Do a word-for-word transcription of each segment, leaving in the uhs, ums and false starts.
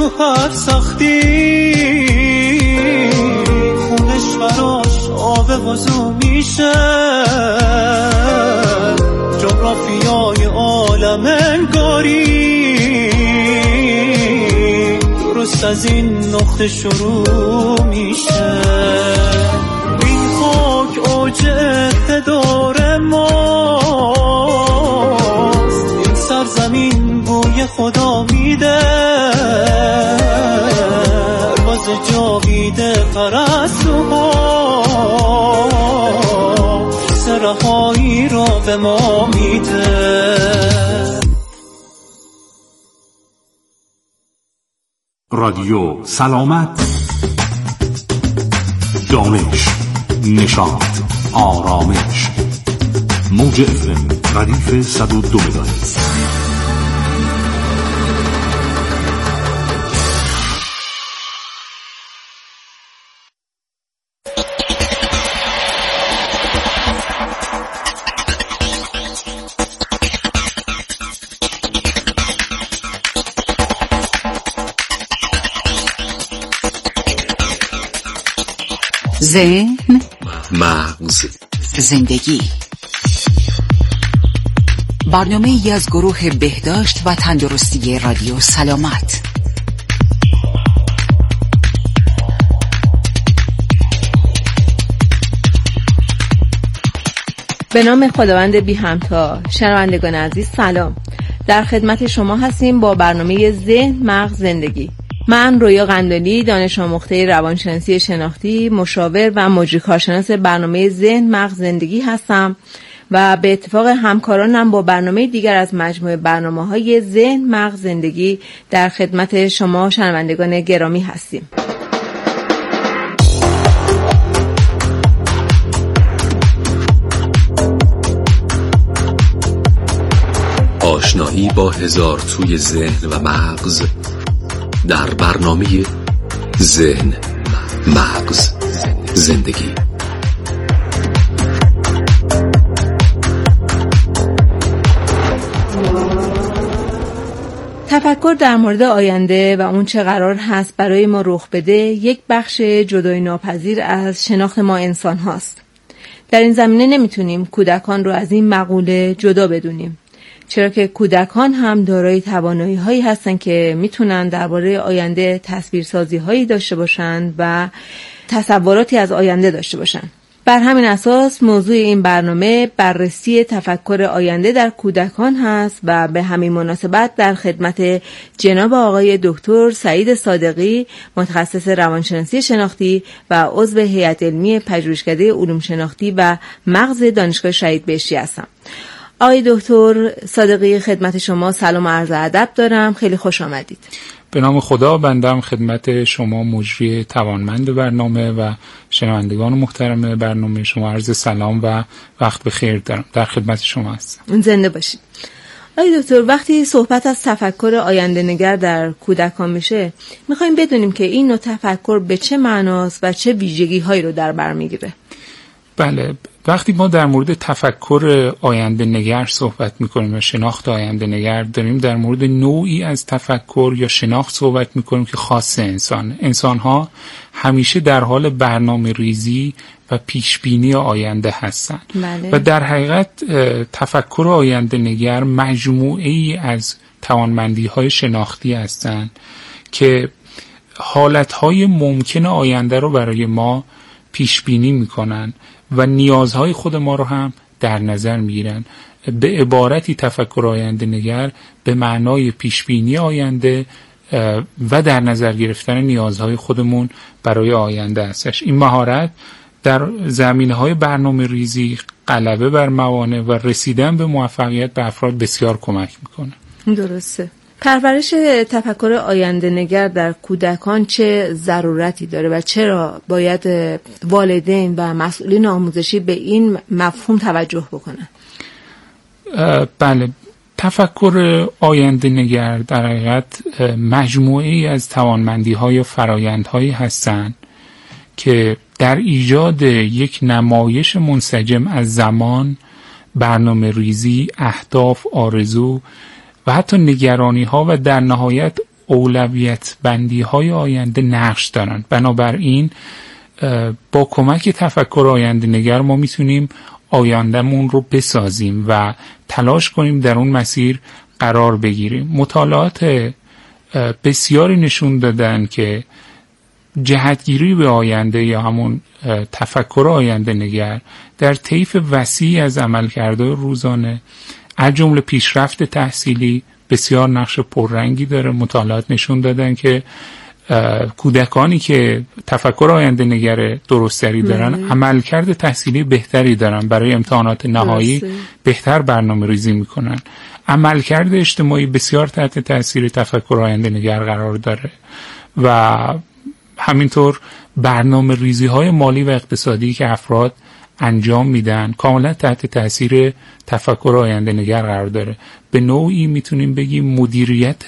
تو هر سختی خونش براش آب وضو میشه، جغرافیای عالم انگاری درست از این نقطه شروع میشه. این خاک اوج اقتدار ماست، این سرزمین بوی خدا میده، پرواز جاوید پرستوها سرهایی را به ما میده. رادیو سلامت، دانش، نشاط، آرامش. موج اف ام ردیف صد و دو مگاهرتز. ذهن، مغز، زندگی. برنامه ای از گروه بهداشت و تندرستی رادیو سلامت. به نام خداوند بی همتا. شنوندگان عزیز سلام، در خدمت شما هستیم با برنامه ذهن، مغز، زندگی. من رویا قندلی، دانش آموخته روانشناسی شناختی، مشاور و مجری کارشناس برنامه ذهن، مغز، زندگی هستم و به اتفاق همکارانم با برنامه دیگر از مجموعه برنامه‌های ذهن، مغز، زندگی در خدمت شما شنوندگان گرامی هستیم. آشنایی با هزار توی ذهن و مغز در برنامه ذهن، مغز، زندگی. تفکر در مورد آینده و اون چه قرار هست برای ما رخ بده یک بخش جدای ناپذیر از شناخت ما انسان هاست. در این زمینه نمیتونیم کودکان رو از این مقوله جدا بدونیم، چرا که کودکان هم دارای توانایی هایی هستن که میتونن درباره آینده تصویرسازی هایی داشته باشن و تصوراتی از آینده داشته باشن. بر همین اساس موضوع این برنامه بررسی تفکر آینده در کودکان هست و به همین مناسبت در خدمت جناب آقای دکتر سعید صادقی، متخصص روانشناسی شناختی و عضو هیئت علمی پژوهشکده علوم شناختی و مغز دانشگاه شهید بهشتی هستم. آقای دکتر صادقی، خدمت شما سلام و عرض ادب دارم. خیلی خوش آمدید. به نام خدا، بنده هم خدمت شما مجری توانمند برنامه و شنوندگان محترم برنامه شما عرض سلام و وقت بخیر دارم. در خدمت شما هستم. زنده باشید. آقای دکتر، وقتی صحبت از تفکر آینده نگر در کودکان میشه، میخوایم بدونیم که این نوع تفکر به چه معناست و چه ویژگی هایی رو در بر میگیره. بله، وقتی ما در مورد تفکر آینده نگر صحبت میکنیم و شناخت آینده نگر داریم، در مورد نوعی از تفکر یا شناخت صحبت میکنیم که خاص انسان. انسان ها همیشه در حال برنامه ریزی و پیشبینی آینده هستند. بله. و در حقیقت تفکر آینده نگر مجموعه ای از توانمندی های شناختی هستند که حالت های ممکن آینده رو برای ما پیشبینی میکنن و نیازهای خود ما رو هم در نظر میگیرن. به عبارتی تفکر آینده نگر به معنای پیشبینی آینده و در نظر گرفتن نیازهای خودمون برای آینده هستش. این مهارت در زمینه‌های برنامه ریزی، غلبه بر موانع و رسیدن به موفقیت به افراد بسیار کمک میکنه. درسته. پرورش تفکر آینده نگر در کودکان چه ضرورتی داره و چرا باید والدین و مسئولین آموزشی به این مفهوم توجه بکنن؟ بله، تفکر آینده نگر در حقیقت مجموعه‌ای از توانمندی‌ها یا فرآیندهایی هستند که در ایجاد یک نمایش منسجم از زمان، برنامه ریزی، اهداف، آرزو و حتی نگرانی ها و در نهایت اولویت بندی های آینده نقش دارن. بنابراین با کمک تفکر آینده نگر ما میتونیم آیندهمون رو بسازیم و تلاش کنیم در اون مسیر قرار بگیریم. مطالعات بسیاری نشون دادن که جهتگیری به آینده یا همون تفکر آینده نگر در طیف وسیعی از عملکردهای روزانه از جمله پیشرفت تحصیلی بسیار نقش پررنگی داره. مطالعات نشون دادن که کودکانی که تفکر آینده نگر درستری دارن مم. عملکرد تحصیلی بهتری دارن، برای امتحانات نهایی درسته. بهتر برنامه ریزی میکنن. عملکرد اجتماعی بسیار تحت تاثیر تفکر آینده نگر قرار داره و همینطور برنامه ریزی های مالی و اقتصادی که افراد انجام میدن کاملا تحت تاثیر تفکر آینده نگر قرار داره. به نوعی میتونیم بگیم مدیریت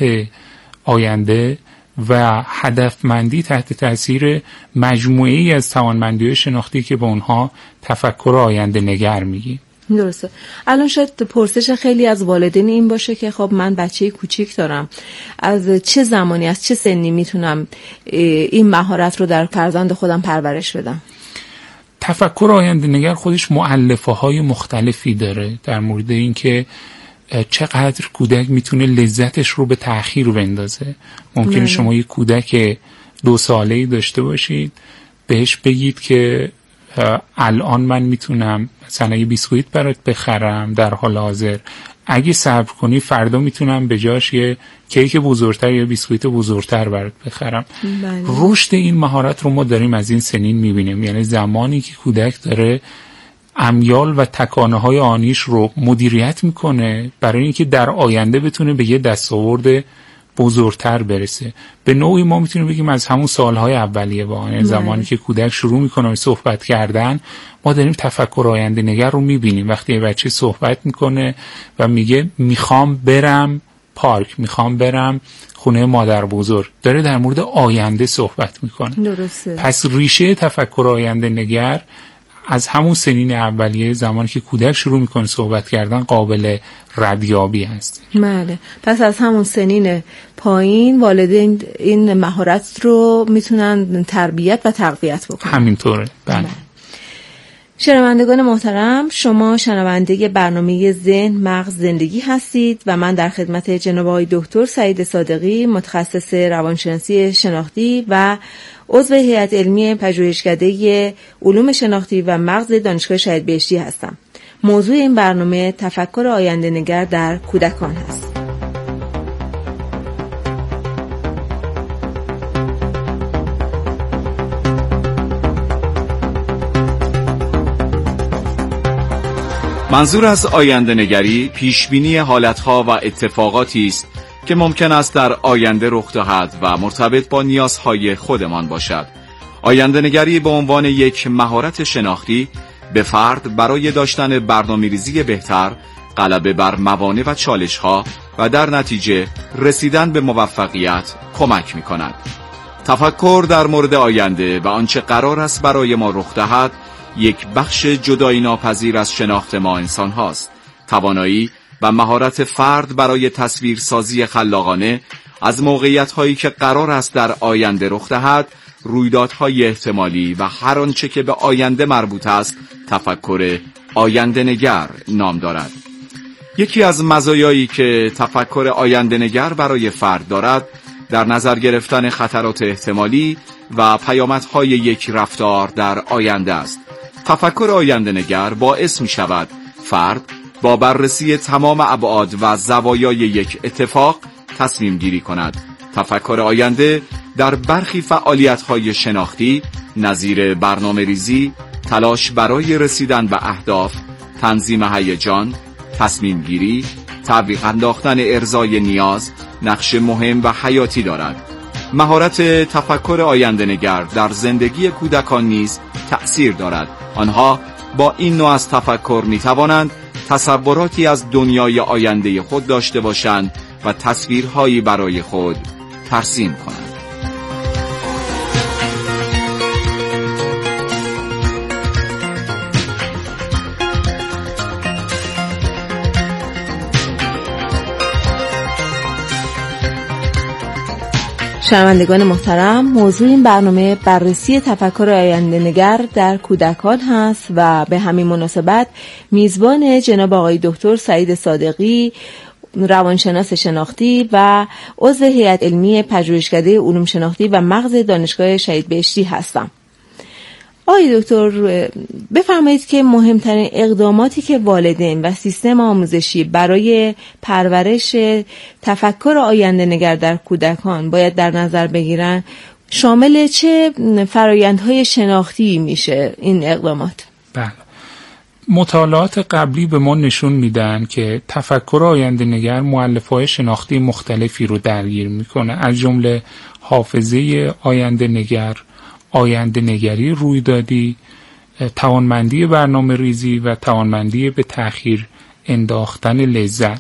آینده و هدفمندی تحت تاثیر مجموعه‌ای از توانمندی‌های شناختی که به اونها تفکر آینده نگر میگیم. درسته. الان شاید پرسش خیلی از والدین این باشه که خب من بچه کوچیک دارم، از چه زمانی از چه سنی میتونم این مهارت رو در فرزند خودم پرورش بدم؟ تفکر آینده نگر خودش مؤلفه های مختلفی داره در مورد این که چقدر کودک میتونه لذتش رو به تأخیر بندازه. ممکنه نه. شما یک کودک دو ساله‌ای داشته باشید، بهش بگید که الان من میتونم مثلا یه بیسکویت برات بخرم در حال حاضر، اگه صبر کنی فردا میتونم به جاش یه کیک بزرگتر یا بیسکویت بزرگتر برات بخرم. بله. رشد این مهارت رو ما داریم از این سنین میبینیم، یعنی زمانی که کودک داره امیال و تکانه های آنیش رو مدیریت میکنه برای اینکه در آینده بتونه به یه دستاورد بزرگتر برسه. به نوعی ما میتونیم بگیم از همون سالهای اولیه با یعنی زمانی که کودک شروع میکنه به صحبت کردن ما داریم تفکر آینده نگر رو میبینیم. وقتی یه بچه صحبت میکنه و میگه میخوام برم پارک، میخوام برم خونه مادر بزرگ، داره در مورد آینده صحبت میکنه. درسته. پس ریشه تفکر آینده نگر از همون سنین اولیه زمانی که کودک شروع میکنه صحبت کردن قابل ردیابی هست. بله. پس از همون سنین پایین والدین این مهارت رو میتونن تربیت و تقویت بکنن. همینطوره. بله. بله. شنوندگان محترم، شما شنونده برنامه ذهن مغز زندگی هستید و من در خدمت جناب آقای دکتر سعید صادقی، متخصص روانشناسی شناختی و عضو هیئت علمی پژوهشکده علوم شناختی و مغز دانشگاه شهید بهشتی هستم. موضوع این برنامه تفکر آینده نگر در کودکان هست. منظور از آینده نگری پیشبینی حالتها و اتفاقاتی است که ممکن است در آینده رخ دهد و مرتبط با نیازهای خودمان باشد. آینده نگری به عنوان یک مهارت شناختی به فرد برای داشتن برنامه‌ریزی بهتر، غلبه بر موانع و چالش‌ها و در نتیجه رسیدن به موفقیت کمک می‌کند. تفکر در مورد آینده و آنچه قرار است برای ما رخ دهد یک بخش جدایی ناپذیر از شناخت ما انسان هاست. توانایی و مهارت فرد برای تصویرسازی خلاقانه از موقعیت هایی که قرار است در آینده رخ دهد، رویدادهای احتمالی و هر آنچه که به آینده مربوط است، تفکر آینده نگر نام دارد. یکی از مزایایی که تفکر آینده نگر برای فرد دارد، در نظر گرفتن خطرات احتمالی و پیامدهای یک رفتار در آینده است. تفکر آینده نگر باعث می شود فرد با بررسی تمام ابعاد و زوایای یک اتفاق تصمیم گیری کند. تفکر آینده در برخی فعالیت‌های شناختی نظیر برنامه ریزی، تلاش برای رسیدن به اهداف، تنظیم هیجان، تصمیم گیری، تعویق انداختن ارضای نیاز، نقش مهم و حیاتی دارد. مهارت تفکر آینده نگر در زندگی کودکان نیز تأثیر دارد. آنها با این نوع از تفکر می توانند تصوراتی از دنیای آینده خود داشته باشند و تصویرهایی برای خود ترسیم کنند. شنوندگان محترم، موضوع این برنامه بررسی تفکر آینده نگر در کودکان هست و به همین مناسبت میزبان جناب آقای دکتر سعید صادقی، روانشناس شناختی و عضو هیئت علمی پژوهشکده علوم شناختی و مغز دانشگاه شهید بهشتی هستم. آقای دکتر بفرمایید که مهمترین اقداماتی که والدین و سیستم آموزشی برای پرورش تفکر آینده نگر در کودکان باید در نظر بگیرن شامل چه فرایندهای شناختی میشه این اقدامات؟ بله، مطالعات قبلی به ما نشون میدن که تفکر آینده نگر مؤلفه‌های شناختی مختلفی رو درگیر میکنه، از جمله حافظه آینده نگر، آینده نگری رویدادی، توانمندی برنامه ریزی و توانمندی به تأخیر انداختن لذت.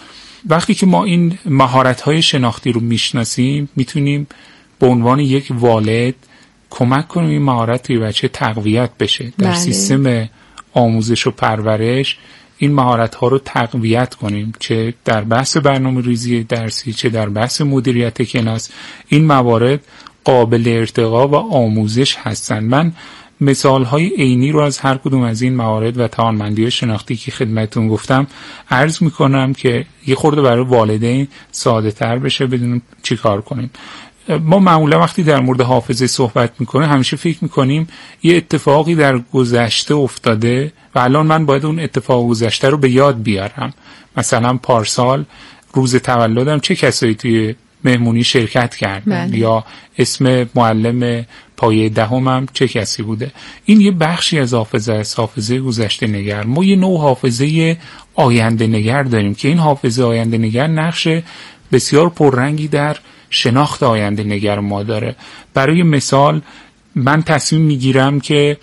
وقتی که ما این مهارت‌های شناختی رو میشناسیم، میتونیم به عنوان یک والد کمک کنیم این مهارت توی بچه تقویت بشه. در بله. سیستم آموزش و پرورش این مهارت‌ها رو تقویت کنیم، چه در بحث برنامه ریزی درسی، چه در بحث مدیریت کلاس. این موارد قابل ارتقا و آموزش هستند. من مثال‌های عینی رو از هر کدوم از این موارد و توانمندی شناختی که خدمتتون گفتم عرض می‌کنم که یه خورده برای والدین ساده‌تر بشه بدونیم چی کار کنیم. ما معمولا وقتی در مورد حافظه صحبت میکنیم همیشه فکر میکنیم یه اتفاقی در گذشته افتاده و الان من باید اون اتفاق گذشته رو به یاد بیارم. مثلا پارسال روز تولدم چه کسایی توی مهمونی شرکت کردن بله. یا اسم معلم پایه دهمم چه کسی بوده. این یه بخشی از حافظه است، حافظه گذشته نگر. ما یه نوع حافظه آینده نگر داریم که این حافظه آینده نگر نقش بسیار پررنگی در شناخت آینده نگر ما داره. برای مثال من تصمیم میگیرم که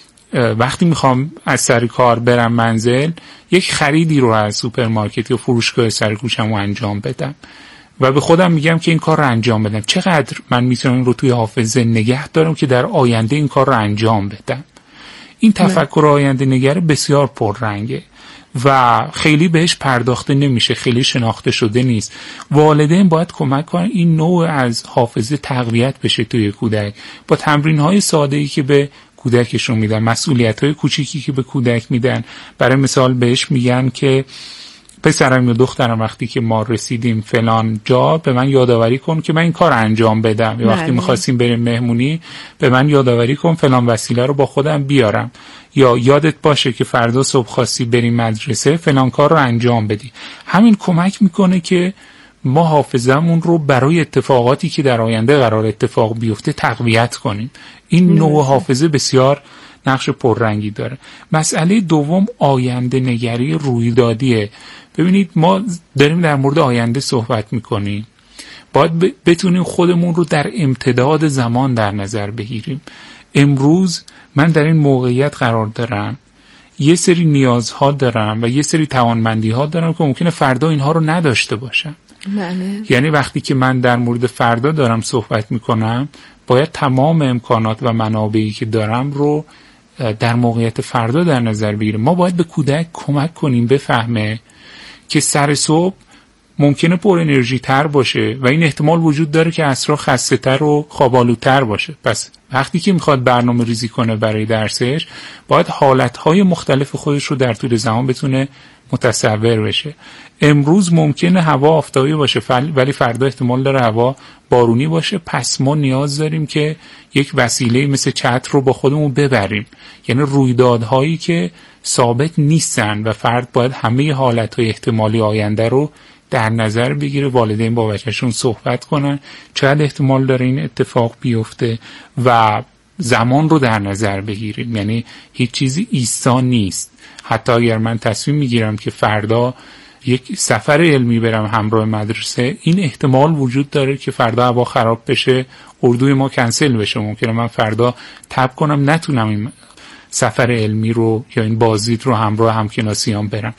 وقتی میخوام از سر کار برم منزل یک خریدی رو از سوپرمارکت یا فروشگاه سر کوچم رو انجام بدم و به خودم میگم که این کار رو انجام بدم. چقدر من میتونم این رو توی حافظه نگه دارم که در آینده این کار رو انجام بدم. این تفکر آینده نگر بسیار پررنگه و خیلی بهش پرداخته نمیشه، خیلی شناخته شده نیست. والدین باید کمک کنن این نوع از حافظه تقویت بشه توی کودک با تمرین‌های ساده‌ای که به کودکشون میدن، مسئولیت‌های کوچیکی که به کودک میدن. برای مثال بهش میگن که پسرم یا دخترم وقتی که ما رسیدیم فلان جا به من یادآوری کن که من این کار انجام بدم، یا وقتی می‌خواستیم بریم مهمونی به من یادآوری کن فلان وسیله رو با خودم بیارم، یا یادت باشه که فردا صبح خواستی بریم مدرسه فلان کار رو انجام بدی. همین کمک میکنه که ما حافظمون رو برای اتفاقاتی که در آینده قرار اتفاق بیفته تقویت کنیم. این نوع حافظه بسیار نقش پررنگی داره. مسئله دوم آینده نگری رویدادیه. ببینید ما داریم در مورد آینده صحبت میکنیم، باید بتونیم خودمون رو در امتداد زمان در نظر بگیریم. امروز من در این موقعیت قرار دارم، یه سری نیازها دارم و یه سری توانمندی‌ها دارم که ممکنه فردا اینها رو نداشته باشم. بله. یعنی وقتی که من در مورد فردا دارم صحبت میکنم باید تمام امکانات و منابعی که دارم رو در موقعیت فردا در نظر بگیریم. ما باید به کودک کمک کنیم بفهمه که سر صبح ممکنه پر انرژی تر باشه و این احتمال وجود داره که عصرها خسته تر و خوابالودتر باشه. پس وقتی که میخواد برنامه ریزی کنه برای درسش باید حالتهای مختلف خودش رو در طول زمان بتونه متصور بشه. امروز ممکنه هوا آفتابی باشه ولی فردا احتمال داره هوا بارونی باشه، پس ما نیاز داریم که یک وسیله مثل چتر رو با خودمون ببریم. یعنی رویدادهایی که ثابت نیستن و فرد باید همه حالتهای احتمالی آینده رو در نظر بگیره. والدین با بچه‌شون صحبت کنن چقدر احتمال داره این اتفاق بیفته و زمان رو در نظر بگیریم. یعنی هیچ چیزی ایستا نیست. حتی اگر من تصمیم میگیرم که فردا یک سفر علمی برم همراه مدرسه، این احتمال وجود داره که فردا هوا خراب بشه، اردوی ما کنسل بشه، ممکنه من فردا تب کنم نتونم این سفر علمی رو یا این بازدید رو همراه همکلاسیام برم.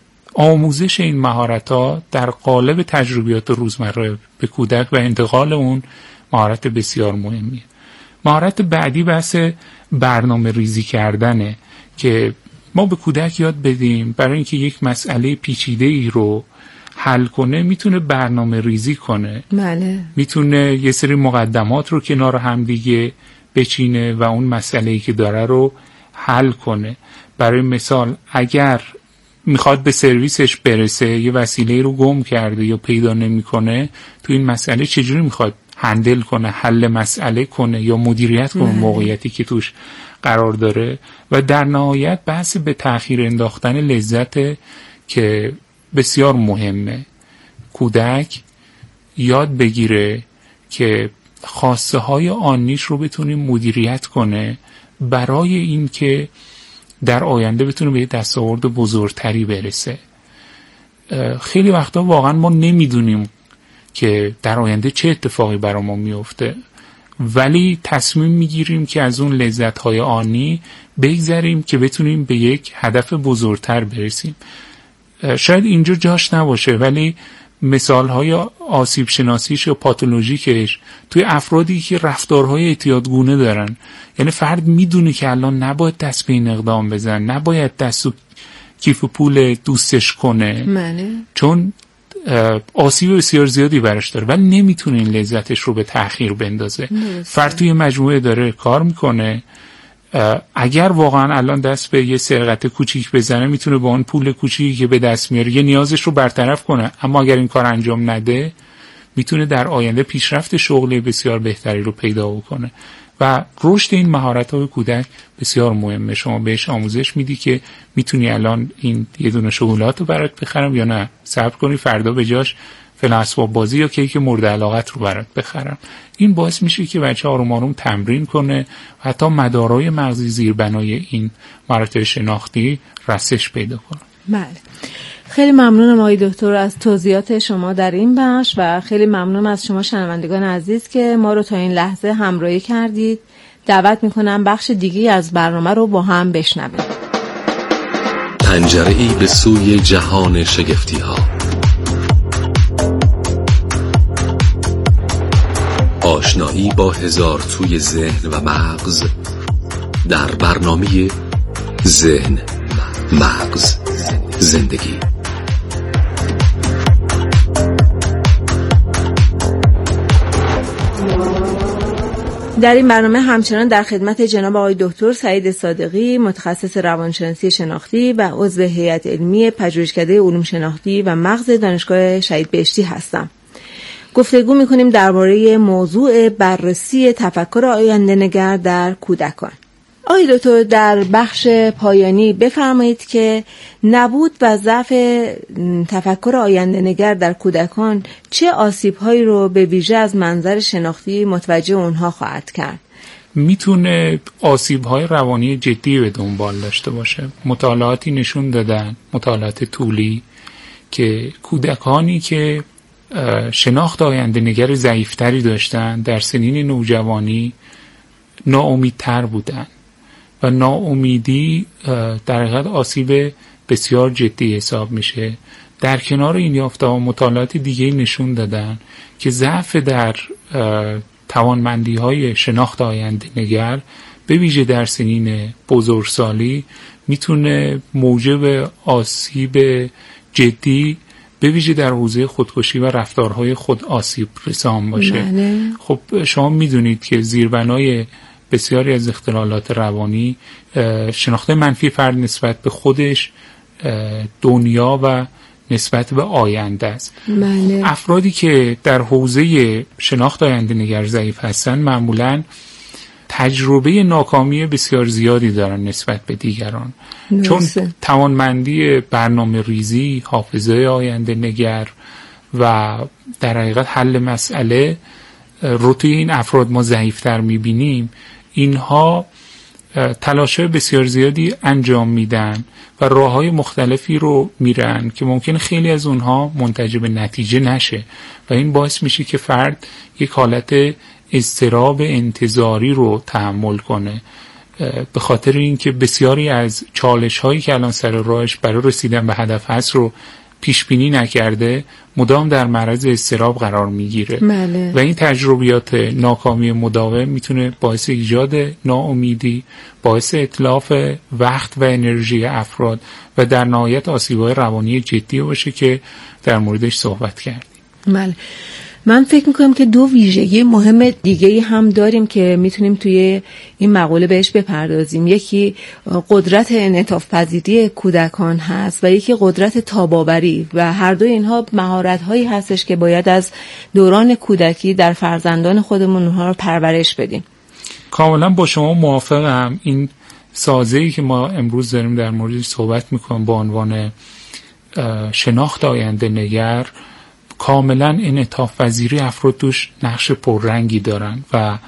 آموزش این مهارت‌ها در قالب تجربیات روزمره به کودک و انتقال اون مهارت بسیار مهمیه. مهارت بعدی بحث برنامه ریزی کردنه که ما به کودک یاد بدیم برای اینکه یک مسئله پیچیده‌ای رو حل کنه میتونه برنامه ریزی کنه. بله. میتونه یه سری مقدمات رو کنار هم دیگه بچینه و اون مسئله‌ای که داره رو حل کنه. برای مثال اگر میخواد به سرویسش برسه، یه وسیله رو گم کرده یا پیدا نمیکنه، تو این مسئله چجوری میخواد هندل کنه، حل مسئله کنه یا مدیریت کنه موقعیتی که توش قرار داره. و در نهایت بحث به تأخیر انداختن لذت که بسیار مهمه. کودک یاد بگیره که خواسته های آنیش رو بتونه مدیریت کنه برای این که در آینده بتونه به دستاورد بزرگتری برسه. خیلی وقتا واقعا ما نمیدونیم که در آینده چه اتفاقی برای ما میفته، ولی تصمیم میگیریم که از اون لذت‌های آنی بگذریم که بتونیم به یک هدف بزرگتر برسیم. شاید اینجا جاش نباشه، ولی مثال‌های آسیب شناسیش یا پاتولوژیکش توی افرادی که رفتارهای اعتیادگونه دارن، یعنی فرد میدونه که الان نباید دست به این اقدام بزن، نباید دست و کیف پول دوستش کنه منه. چون آسیب بسیار زیادی برش داره، ولی نمیتونه این لذتش رو به تأخیر بندازه. فرد توی مجموعه داره کار میکنه، اگر واقعا الان دست به یه سرقت کوچیک بزنه میتونه با اون پول کوچیکی که به دست میاره یه نیازش رو برطرف کنه، اما اگر این کار انجام نده میتونه در آینده پیشرفت شغلی بسیار بهتری رو پیدا بکنه. و رشد این مهارت‌ها به کودک بسیار مهمه. شما بهش آموزش میدی که میتونی الان این یه دونه شکلات رو برات بخرم یا نه صبر کنی فردا به جاش فلان اسباب بازی یا کیک مورد علاقت رو برات بخرم. این باعث میشه که بچه آروم آروم تمرین کنه و حتی مدارای مغزی زیربنای این مهارت شناختی رسش پیدا کنه. بله. خیلی ممنونم آقای دکتر از توضیحات شما در این بخش و خیلی ممنونم از شما شنوندگان عزیز که ما رو تا این لحظه همراهی کردید. دعوت میکنم بخش دیگی از برنامه رو با هم بشنویم. پنجره‌ای به سوی جهان شگفتی ها، آشنایی با هزار توی ذهن و مغز در برنامه ذهن مغز زندگی. در این برنامه همچنان در خدمت جناب آقای دکتر سعید صادقی، متخصص روانشناسی شناختی و عضو هیئت علمی پژوهشکده علوم شناختی و مغز دانشگاه شهید بهشتی هستم. گفتگو می‌کنیم درباره موضوع بررسی تفکر آینده‌نگر در کودکان. آقای دکتر در بخش پایانی بفرمایید که نبود و ضعف تفکر آینده‌نگر در کودکان چه آسیب‌هایی رو به ویژه از منظر شناختی متوجه اونها خواهد کرد؟ میتونه آسیب‌های روانی جدی به دنبال داشته باشه. مطالعاتی نشون دادن، مطالعات طولی، که کودکانی که شناخت آینده‌نگر ضعیف‌تری داشتن در سنین نوجوانی ناامیدتر بودن و ناامیدی در حقیقت آسیب بسیار جدی حساب میشه. در کنار این یافته‌ها مطالعات دیگه نشون دادن که ضعف در توانمندی‌های شناخت آینده‌نگر به ویژه در سنین بزرگسالی میتونه موجب آسیب جدی به ویژه در حوزه خودکشی و رفتارهای خود آسیب رسان باشه. بله. خب شما میدونید که زیربنای بسیاری از اختلالات روانی شناخت منفی فرد نسبت به خودش، دنیا و نسبت به آینده است. بله. افرادی که در حوزه شناخت آینده‌نگر ضعیف هستن معمولاً تجربه ناکامی بسیار زیادی دارن نسبت به دیگران. چون توانمندی برنامه ریزی، حافظه آینده نگر و در حقیقت حل مسئله رو توی این افراد ما ضعیفتر میبینیم. اینها تلاش‌های بسیار زیادی انجام میدن و راه‌های مختلفی رو میرن که ممکنه خیلی از اونها منتج به نتیجه نشه و این باعث میشه که فرد یک حالت اضطراب انتظاری رو تحمل کنه، به خاطر اینکه بسیاری از چالش هایی که الان سر راهش برای رسیدن به هدف هست رو پیش بینی نکرده مدام در معرض اضطراب قرار میگیره بله. و این تجربیات ناکامی مداوم میتونه باعث ایجاد ناامیدی، باعث اتلاف وقت و انرژی افراد و در نهایت آسیب‌های روانی جدی باشه که در موردش صحبت کردیم. بله. من فکر میکنم که دو ویژگی مهم دیگه هم داریم که میتونیم توی این مقاله بهش بپردازیم. یکی قدرت انعطاف پذیری کودکان هست و یکی قدرت تاب‌آوری و هر دو اینها مهارت‌هایی هستش که باید از دوران کودکی در فرزندان خودمون اونها رو پرورش بدیم. کاملا با شما موافقم. این سازه‌ای که ما امروز داریم در موردش صحبت میکنیم با عنوان شناخت آینده نگر، کاملا انعطاف پذیری افراد توش نقش پررنگی دارن و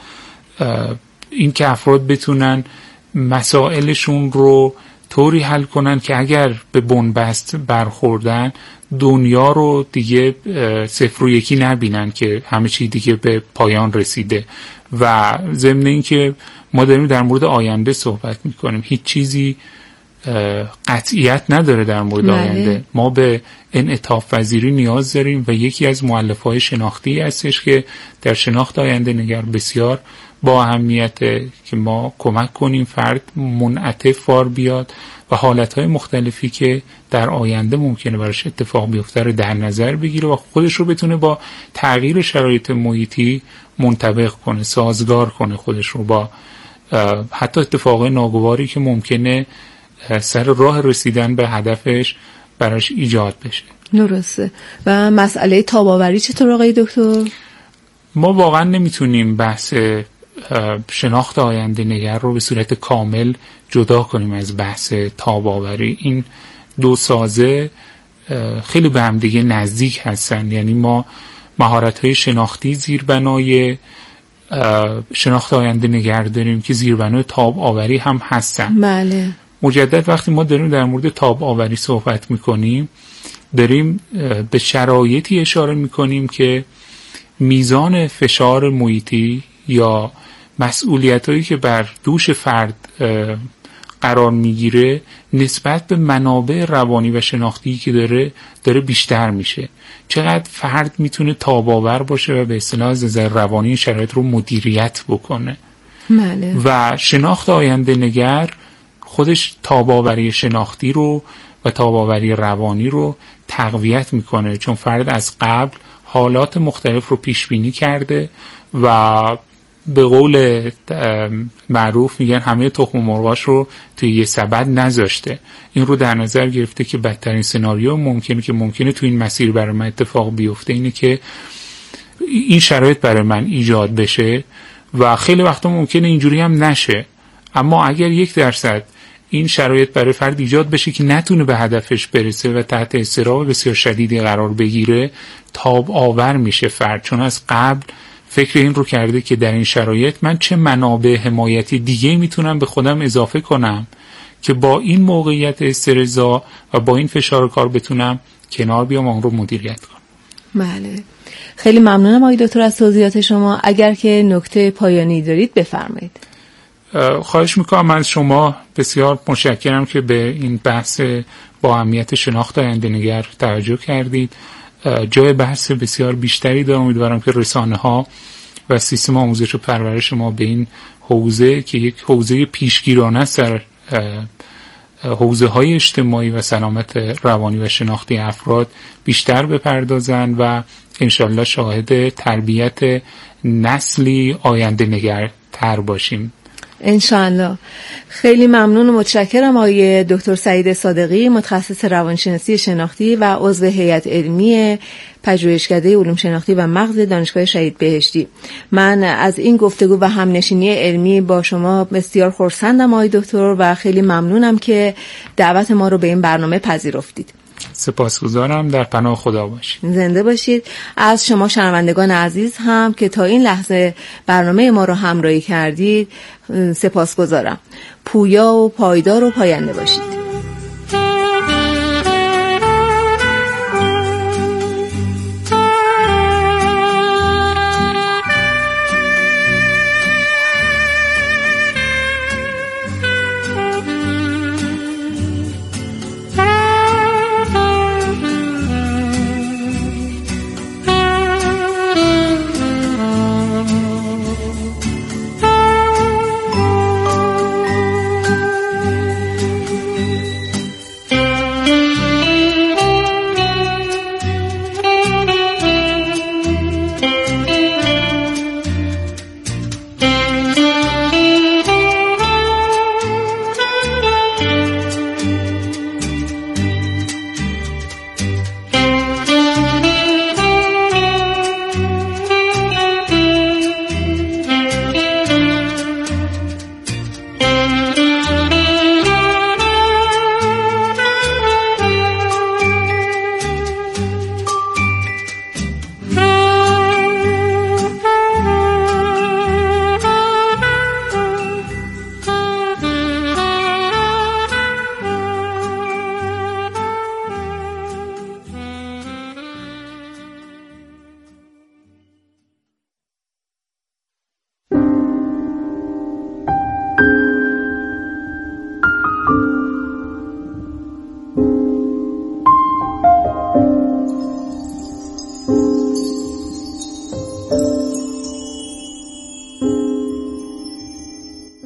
این که افراد بتونن مسائلشون رو طوری حل کنن که اگر به بنبست برخوردن دنیا رو دیگه صفر و یکی نبینن که همه چی دیگه به پایان رسیده. و ضمن این که ما داریم در مورد آینده صحبت میکنیم، هیچ چیزی قطعیت نداره در مورد ماله. آینده. ما به انعطاف پذیری نیاز داریم و یکی از مؤلفه‌های شناختی هستش که در شناخت آینده نگر بسیار با اهمیته که ما کمک کنیم فرد منعطف وار بیاد و حالتهای مختلفی که در آینده ممکنه براش اتفاق بیفته رو در نظر بگیره و خودش رو بتونه با تغییر شرایط محیطی منطبق کنه، سازگار کنه خودش رو با حتی اتفاقای ناگواری که ممکنه سر راه رسیدن به هدفش براش ایجاد بشه. درسته. و مسئله تاب‌آوری چطور آقای دکتر؟ ما واقعا نمیتونیم بحث شناخت آینده نگر رو به صورت کامل جدا کنیم از بحث تاب‌آوری. این دو سازه خیلی به هم دیگه نزدیک هستن، یعنی ما مهارت‌های شناختی زیربنای شناخت آینده نگر داریم که زیربنای تاب‌آوری هم هستن. بله. مجدد وقتی ما داریم در مورد تاب‌آوری صحبت میکنیم داریم به شرایطی اشاره میکنیم که میزان فشار محیطی یا مسئولیتایی که بر دوش فرد قرار میگیره نسبت به منابع روانی و شناختی که داره داره بیشتر میشه. چقدر فرد میتونه تاب‌آور باشه و به اصطلاح از نظر روانی شرایط رو مدیریت بکنه. بله. و شناخت آینده نگر خودش تاب‌آوری شناختی رو و تاب‌آوری روانی رو تقویت میکنه، چون فرد از قبل حالات مختلف رو پیش بینی کرده و به قول معروف میگن همه تخم مرغاش رو توی یه سبد نذاشته. این رو در نظر گرفته که بدترین سناریو ممکنه که ممکنه توی این مسیر برای من اتفاق بیفته اینه که این شرایط برای من ایجاد بشه و خیلی وقتا ممکنه اینجوری هم نشه، اما اگر یک درصد این شرایط برای فرد ایجاد بشه که نتونه به هدفش برسه و تحت اضطراب بسیار شدیدی قرار بگیره، تاب‌آور میشه فرد، چون از قبل فکر این رو کرده که در این شرایط من چه منابع حمایتی دیگه میتونم به خودم اضافه کنم که با این موقعیت استرس‌زا و با این فشار کار بتونم کنار بیام و اون رو مدیریت کنم. بله. خیلی ممنونم آقای دکتر از توضیحات شما. اگر که نکته پایانی دارید بفرمایید. خواهش میکنم از شما، بسیار متشکرم که به این بحث با اهمیت شناخت آینده نگر توجه کردید. جای بحث بسیار بیشتری دارم، امیدوارم که رسانه ها و سیستم آموزش و پرورش ما به این حوزه که یک حوزه پیشگیرانه است در حوزه های اجتماعی و سلامت روانی و شناختی افراد بیشتر بپردازن و انشالله شاهد تربیت نسلی آینده نگر تر باشیم. انشاءالله. خیلی ممنون و متشکرم آقای دکتر سعید صادقی، متخصص روانشناسی شناختی و عضو هیئت علمی پژوهشکده علوم شناختی و مغز دانشگاه شهید بهشتی. من از این گفتگو و همنشینی علمی با شما بسیار خرسندم آقای دکتر و خیلی ممنونم که دعوت ما رو به این برنامه پذیرفتید. سپاسگزارم. در پناه خدا باشید. زنده باشید. از شما شنوندگان عزیز هم که تا این لحظه برنامه ما رو همراهی کردید سپاسگزارم. پویا و پایدار و پاینده باشید.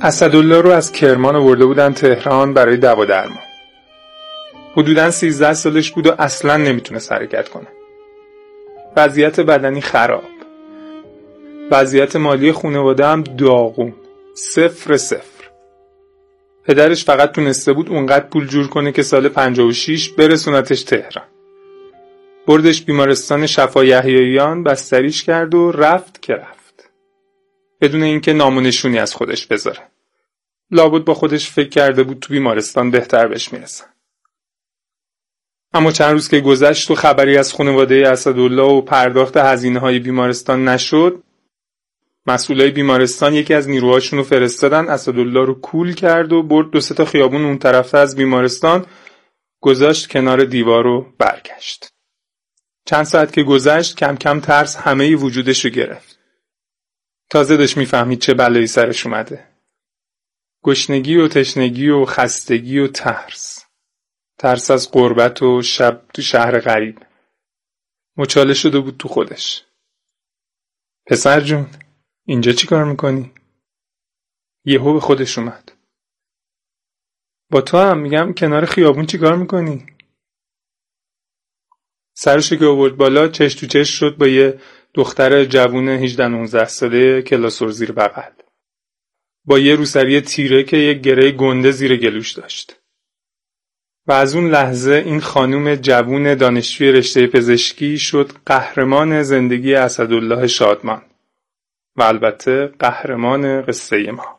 اسدالله رو از کرمان آورده بودن تهران برای دوا درمان. حدوداً سیزده سالش بود و اصلاً نمیتونه حرکت کنه. وضعیت بدنی خراب. وضعیت مالی خانواده هم داغون. صفر صفر. پدرش فقط تونسته بود اونقدر پول جور کنه که سال پنجاه و شش برسونتش تهران. بردش بیمارستان شفا یحیاییان، بستریش کرد و رفت که رفت. بدون اینکه نام و نشونی از خودش بذاره. لابد با خودش فکر کرده بود تو بیمارستان بهتر بهش میرسن. اما چند روز که گذشت و خبری از خانواده اسدالله و پرداخت هزینه‌های بیمارستان نشد، مسئولای بیمارستان یکی از نیروهاشون رو فرستادن، اسدالله رو کول کرد و برد دو سه تا خیابون اون طرفه از بیمارستان، گذاشت کنار دیوار و برگشت. چند ساعت که گذشت کم کم ترس همه وجودش رو گرفت. تازه داشت میفهمید چه بلایی سرش اومده. گشنگی و تشنگی و خستگی و ترس. ترس از غربت و شب تو شهر غریب. مچاله شده بود تو خودش. پسر جون، اینجا چی کار میکنی؟ یهو به خودش اومد. با تو هم میگم کنار خیابون چی کار میکنی؟ سرشو که آورد بالا چش تو چش شد با یه دختر جوون هجده نوزده ساله کلاسور زیر بغل. با یه روسری تیره که یه گره گنده زیر گلوش داشت. و از اون لحظه این خانوم جوون دانشجوی رشته پزشکی شد قهرمان زندگی اسدالله شادمان و البته قهرمان قصه ما.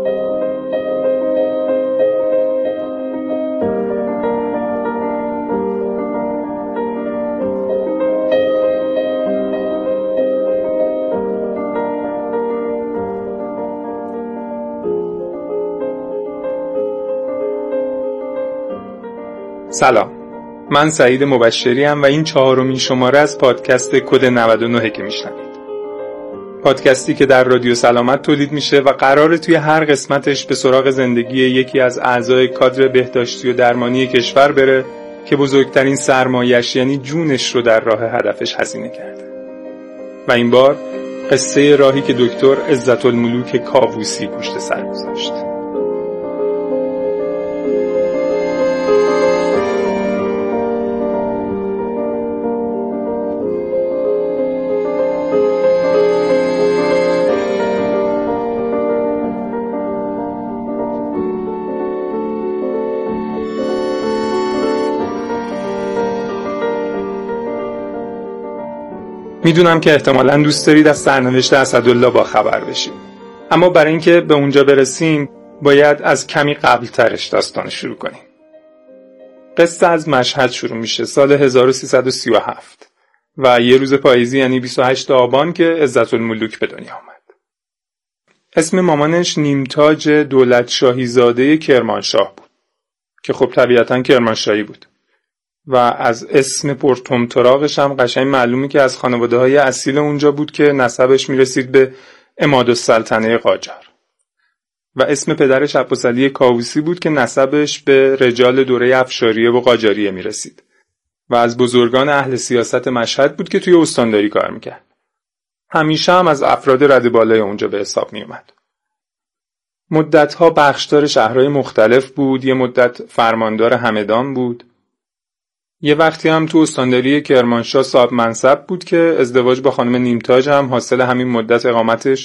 سلام، من سعید مبشری ام و این چهارمین شماره از پادکست کد نود و نه که میشنوید. پادکستی که در رادیو سلامت تولید میشه و قراره توی هر قسمتش به سراغ زندگی یکی از اعضای کادر بهداشتی و درمانی کشور بره که بزرگترین سرمایه‌اش یعنی جونش رو در راه هدفش هزینه کرده. و این بار قصه راهی که دکتر عزت‌الملوک کاووسی پشت سر گذاشت. میدونم که احتمالاً دوست دارید از سرنوشت اسدالله با خبر بشید. اما برای اینکه به اونجا برسیم باید از کمی قبل ترش داستان شروع کنیم. قصه از مشهد شروع میشه سال هزار و سیصد و سی و هفت و یه روز پاییزی یعنی بیست و هشت آبان که عزت‌الملوک به دنیا آمد. اسم مامانش نیمتاج دولت شاهی زاده کرمانشاه بود که خب طبیعتاً کرمانشاهی بود. و از اسم پرطمطراقش هم قشنگ معلومه که از خانواده های اصیل اونجا بود که نسبش میرسید به عمادالسلطنه قاجار. و اسم پدرش عباسعلی کاووسی بود که نسبش به رجال دوره افشاریه و قاجاریه میرسید. و از بزرگان اهل سیاست مشهد بود که توی استانداری کار میکرد. همیشه هم از افراد رده بالای اونجا به حساب میومد. مدتها بخشدار شهرهای مختلف بود، یه مدت فرماندار همدان بود. یه وقتی هم تو استانداری کرمانشاه صاحب منصب بود که ازدواج با خانم نیمتاج هم حاصل همین مدت اقامتش